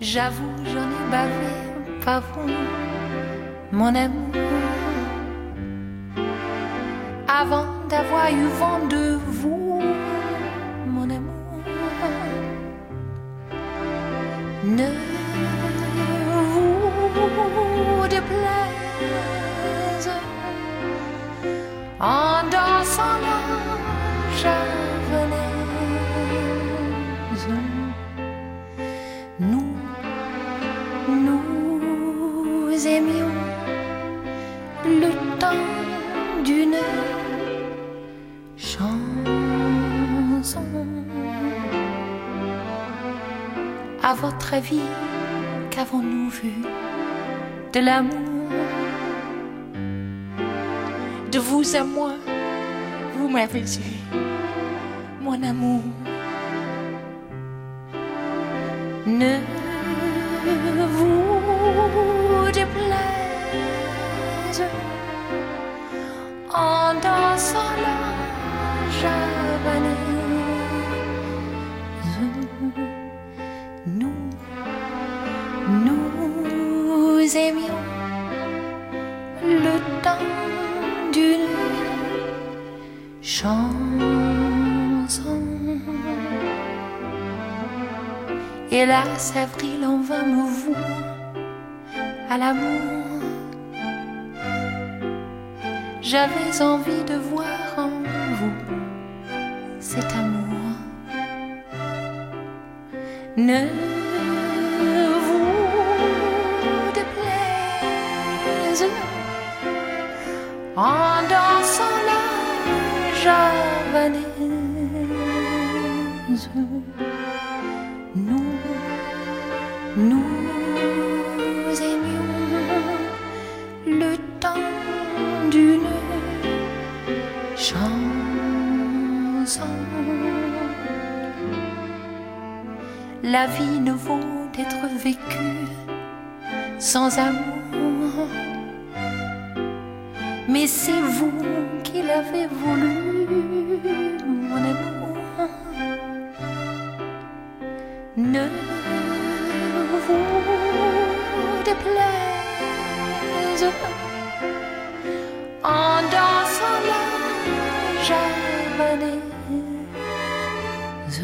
J'avoue, j'en ai bavé, pas vous, mon amour. Avant d'avoir eu vent de vous, mon amour. Ne vous déplaise en dansant la javanaise. Nous aimions le temps d'une chanson. À votre avis, qu'avons-nous vu de l'amour? De vous à moi, vous m'avez eu, mon amour. Ne vous déplaise en dansant la javanaise. Nous aimions le temps d'une chanson. Hélas, avril en vain me voue à l'amour. J'avais envie de voir en vous cet amour. Ne vous déplaise en dansant la javanaise. Nous aimions le temps d'une chanson. La vie ne vaut d'être vécue sans amour, mais c'est vous qui l'avez voulu, mon amour. Ne vous déplaise en dansant la javanaise.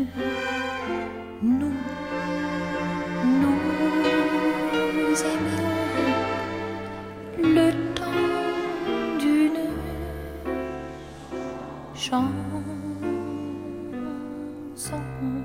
Nous aimions le temps d'une chanson.